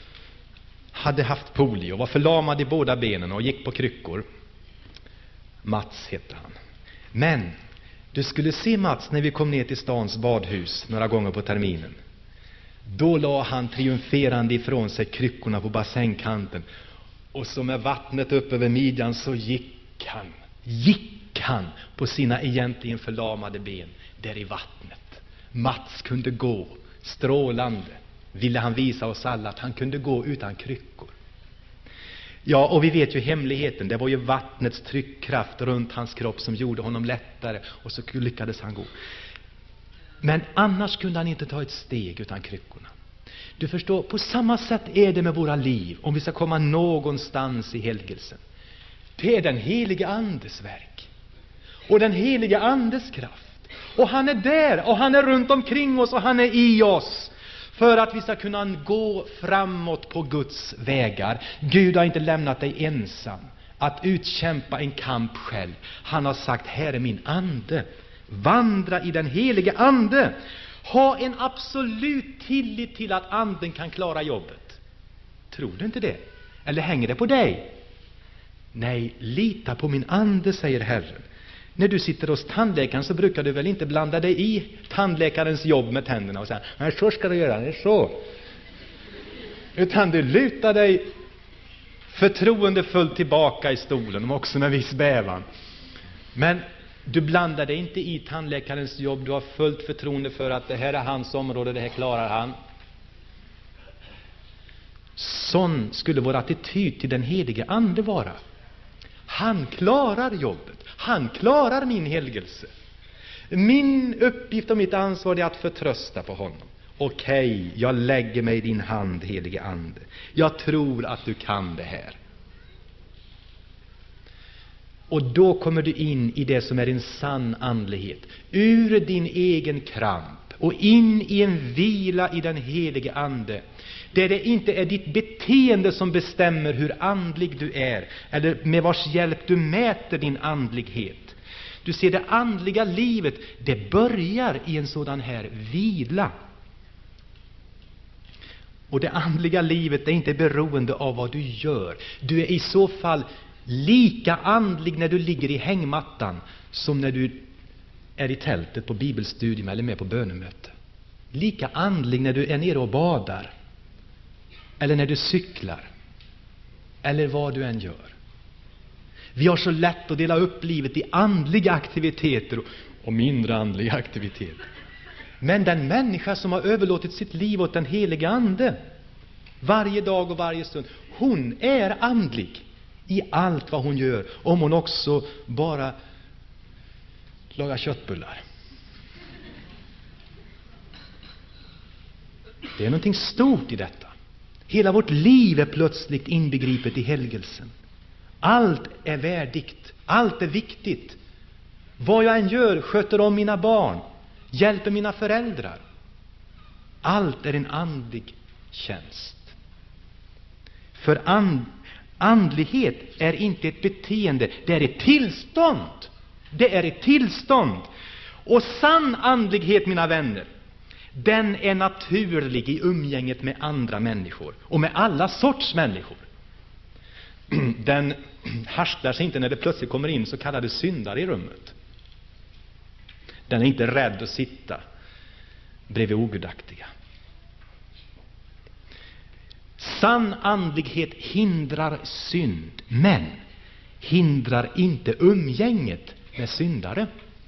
hade haft polio och var förlamad i båda benen och gick på kryckor. Mats hette han. Men Du skulle se Mats när vi kom ner till stans badhus några gånger på terminen. Då la han triumferande ifrån sig kryckorna på bassängkanten. Och så med vattnet upp över midjan så gick han, gick han på sina egentligen förlamade ben där i vattnet. Mats kunde gå strålande. Ville han visa oss alla att han kunde gå utan kryckor. Ja, och vi vet ju hemligheten. Det var ju vattnets tryckkraft runt hans kropp som gjorde honom lättare. Och så lyckades han gå. Men annars kunde han inte ta ett steg utan kryckorna. Du förstår, på samma sätt är det med våra liv. Om vi ska komma någonstans i helgelsen. Det är den helige andes verk. Och den helige andes kraft. Och han är där. Och han är runt omkring oss. Och han är i oss. För att vi ska kunna gå framåt på Guds vägar. Gud har inte lämnat dig ensam att utkämpa en kamp själv. Han har sagt, här är min ande. Vandra i den helige ande. Ha en absolut tillit till att anden kan klara jobbet. Tror du inte det? Eller hänger det på dig? Nej, lita på min ande, säger Herren. När du sitter hos tandläkaren så brukar du väl inte blanda dig i tandläkarens jobb med tänderna och säga, nej, så ska du göra, det är så. Utan du lutar dig förtroendefullt tillbaka i stolen, också med viss bävan. Men du blandar dig inte i tandläkarens jobb, du har fullt förtroende för att det här är hans område, det här klarar han. Sån skulle vår attityd till den helige ande vara. Han klarar jobbet. Han klarar min helgelse. Min uppgift och mitt ansvar är att förtrösta på honom. Okej, okay, jag lägger mig i din hand, helige ande. Jag tror att du kan det här. Och då kommer du in i det som är en sann andlighet. Ur din egen kramp och in i en vila i den helige ande. Där det inte är ditt beteende som bestämmer hur andlig du är. Eller med vars hjälp du mäter din andlighet. Du ser, det andliga livet, det börjar i en sådan här vila. Och det andliga livet är inte beroende av vad du gör. Du är i så fall lika andlig när du ligger i hängmattan som när du är i tältet på bibelstudium eller med på bönemöte. Lika andlig när du är nere och badar. Eller när du cyklar. Eller vad du än gör. Vi har så lätt att dela upp livet i andliga aktiviteter och mindre andliga aktiviteter. Men den människa som har överlåtit sitt liv åt den heliga ande varje dag och varje stund, hon är andlig i allt vad hon gör. Om hon också bara lagar köttbullar. Det är någonting stort i detta. Hela vårt liv är plötsligt inbegripet i helgelsen. Allt är värdigt. Allt är viktigt. Vad jag än gör, sköter om mina barn, hjälper mina föräldrar. Allt är en andlig tjänst. För and, andlighet är inte ett beteende, det är ett tillstånd. Det är ett tillstånd. Och sann andlighet, mina vänner, den är naturlig i umgänget med andra människor och med alla sorts människor. Den harsklar sig inte när det plötsligt kommer in så kallade syndare i rummet. Den är inte rädd att sitta bredvid ogudaktiga. Sann andlighet hindrar synd, men hindrar inte umgänget med syndare.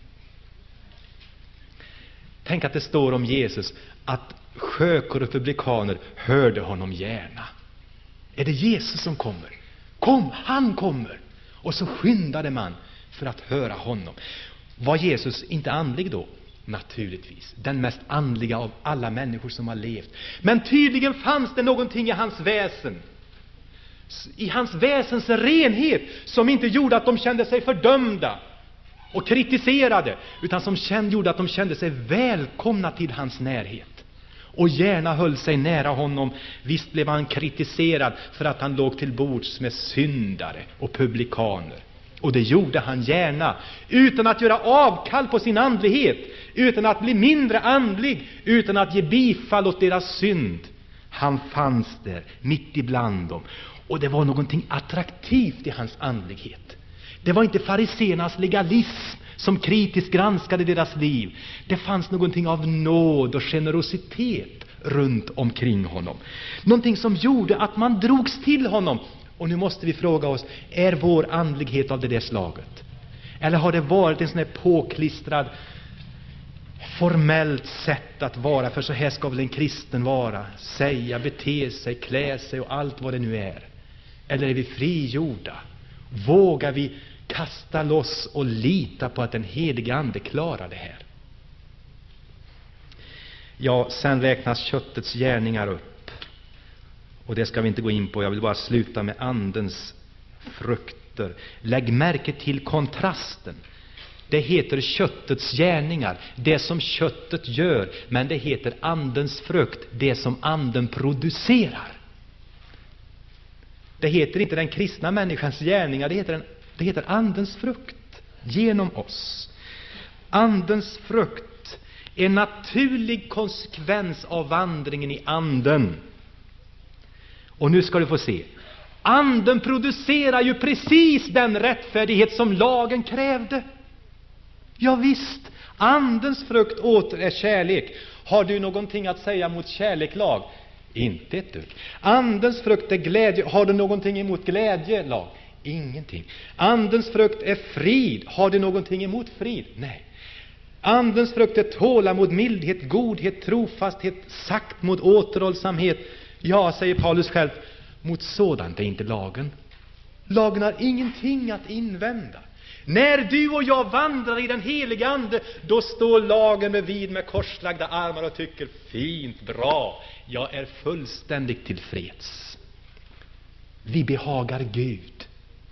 Tänk att det står om Jesus att skökor och publikaner hörde honom gärna. Är det Jesus som kommer? Kom, han kommer. Och så skyndade man för att höra honom. Var Jesus inte andlig då? Naturligtvis. Den mest andliga av alla människor som har levt. Men tydligen fanns det någonting i hans väsen. I hans väsens renhet som inte gjorde att de kände sig fördömda och kritiserade, utan som kände, gjorde att de kände sig välkomna till hans närhet. Och gärna höll sig nära honom. Visst blev han kritiserad för att han låg till bords med syndare och publikaner. Och det gjorde han gärna, utan att göra avkall på sin andlighet, utan att bli mindre andlig, utan att ge bifall åt deras synd. Han fanns där mitt ibland dem. Och det var någonting attraktivt i hans andlighet. Det var inte fariséernas legalism som kritiskt granskade deras liv. Det fanns någonting av nåd och generositet runt omkring honom. Någonting som gjorde att man drogs till honom. Och nu måste vi fråga oss, är vår andlighet av det där slaget? Eller har det varit en sån här påklistrad, formellt sätt att vara, för så här ska väl en kristen vara, säga, bete sig, klä sig och allt vad det nu är? Eller är vi frigjorda? Vågar vi kasta loss och lita på att den helige Ande klarar det här? Ja, sen räknas köttets gärningar upp. Och det ska vi inte gå in på. Jag vill bara sluta med andens frukter. Lägg märke till kontrasten. Det heter köttets gärningar, det som köttet gör, men det heter andens frukt, det som anden producerar. Det heter inte den kristna människans gärningar, det heter, en, det heter andens frukt genom oss. Andens frukt är en naturlig konsekvens av vandringen i anden. Och nu ska du få se. Anden producerar ju precis den rättfärdighet som lagen krävde. Ja visst, andens frukt åter är kärlek. Har du någonting att säga mot kärleklag? Inte ett dugg. Andens frukt är glädje. Har du någonting emot glädjelag? Ingenting. Andens frukt är frid. Har du någonting emot frid? Nej. Andens frukt är tålamod, mildhet, godhet, trofasthet, sagt mot återhållsamhet. Ja, säger Paulus själv, mot sådant är inte lagen. Lagen har ingenting att invända. När du och jag vandrar i den heliga ande, då står lagen bredvid med korslagda armar och tycker, fint, bra, jag är fullständigt tillfreds. Vi behagar Gud.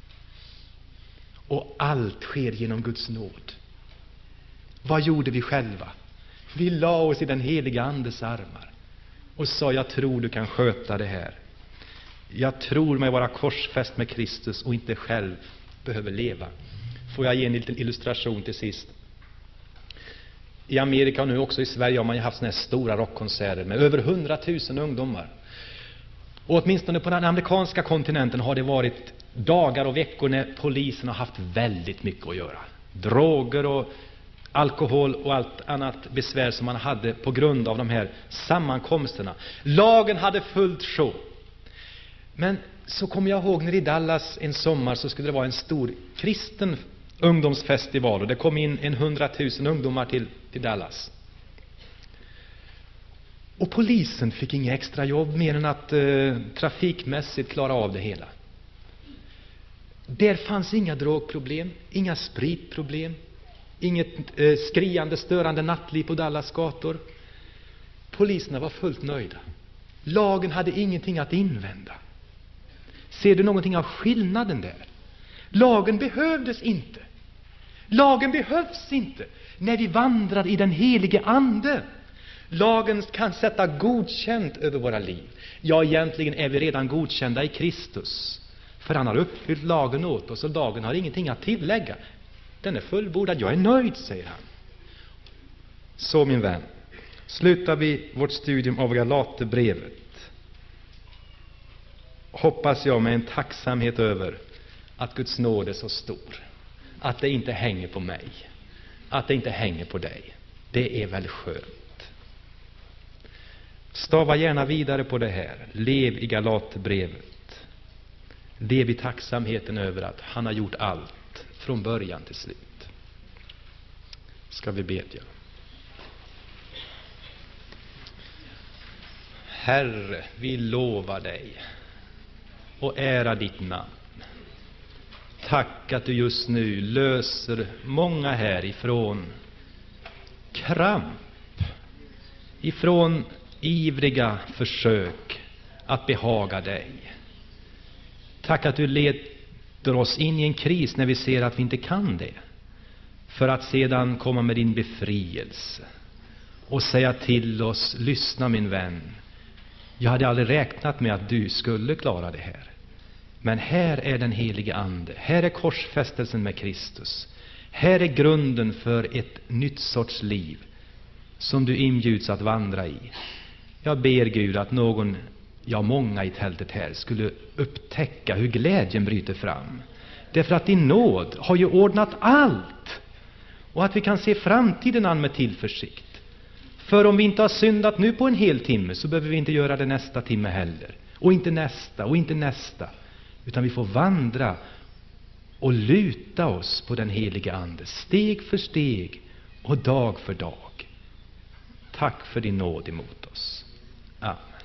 Och allt sker genom Guds nåd. Vad gjorde vi själva? Vi la oss i den heliga andes armar och sa, jag tror du kan sköta det här. Jag tror mig vara korsfäst med Kristus och inte själv behöver leva. Får jag ge en liten illustration till sist? I Amerika och nu också i Sverige har man ju haft såna här stora rockkonserter med över hundratusen ungdomar. Och åtminstone på den amerikanska kontinenten har det varit dagar och veckor när polisen har haft väldigt mycket att göra. Droger och alkohol och allt annat besvär som man hade på grund av de här sammankomsterna. Lagen hade fullt sjå. Men så kommer jag ihåg när i Dallas en sommar så skulle det vara en stor kristen ungdomsfestival och det kom in en hundratusen ungdomar till, till Dallas. Och polisen fick inga extra jobb mer än att eh, trafikmässigt klara av det hela. Där fanns inga drogproblem, inga spritproblem, inget eh, skriande, störande nattliv på Dallas gator. Poliserna var fullt nöjda. Lagen hade ingenting att invända. Ser du någonting av skillnaden där? Lagen behövdes inte. Lagen behövs inte när vi vandrar i den helige ande. Lagen kan sätta godkänt över våra liv. Ja, egentligen är vi redan godkända i Kristus. För han har uppfyllt lagen åt oss och lagen har ingenting att tillägga. Den är fullbordad. Jag är nöjd, säger han. Så min vän, slutar vi vårt studium av Galaterbrevet. Hoppas jag med en tacksamhet över att Guds nåd är så stor. Att det inte hänger på mig. Att det inte hänger på dig. Det är väl skönt. Stava gärna vidare på det här. Lev i Galaterbrevet. Lev i tacksamheten över att han har gjort allt från början till slut. Ska vi bedja. Herre, vi lovar dig och ära ditt namn. Tack att du just nu löser många härifrån kramp, ifrån ivriga försök att behaga dig. Tack att du leder oss in i en kris när vi ser att vi inte kan det, för att sedan komma med din befrielse och säga till oss, lyssna min vän, jag hade aldrig räknat med att du skulle klara det här. Men här är den helige ande. Här är korsfästelsen med Kristus. Här är grunden för ett nytt sorts liv som du inbjuds att vandra i. Jag ber Gud att någon, ja många i tältet här, skulle upptäcka hur glädjen bryter fram. Därför att din nåd har ju ordnat allt. Och att vi kan se framtiden an med tillförsikt. För om vi inte har syndat nu på en hel timme, så behöver vi inte göra det nästa timme heller. Och inte nästa, och inte nästa. Utan vi får vandra och luta oss på den heliga Ande, steg för steg och dag för dag. Tack för din nåd emot oss. Amen.